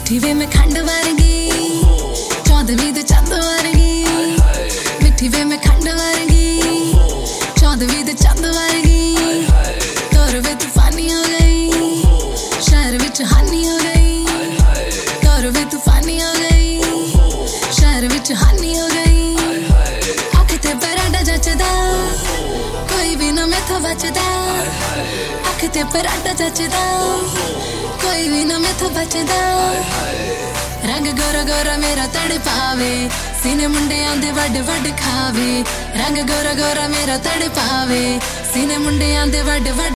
मिठी वे मैं खंड वर्गी, चौदहवीं दे चंद वर्गी। मिठी वे मैं खंड वर्गी, चौदहवीं दे चंद वर्गी। तौर वे तूफानी हो गई, शहर विच हानी हो गई। तौर वे तूफानी हो गई, शहर विच हानी हो गई। अख ते परांडा जचदा, कोई भी ना मैथों बचदा। अख ते परांडा जचदा, कोई भी ना मैथों बचदा। रंग गोरा गोरा मेरा तड़ पावे, सीने मुंडियां दे वड वड खावे। रंग गोरा गोरा मेरा तड़ पावे, सीने मुंडियां दे वड वड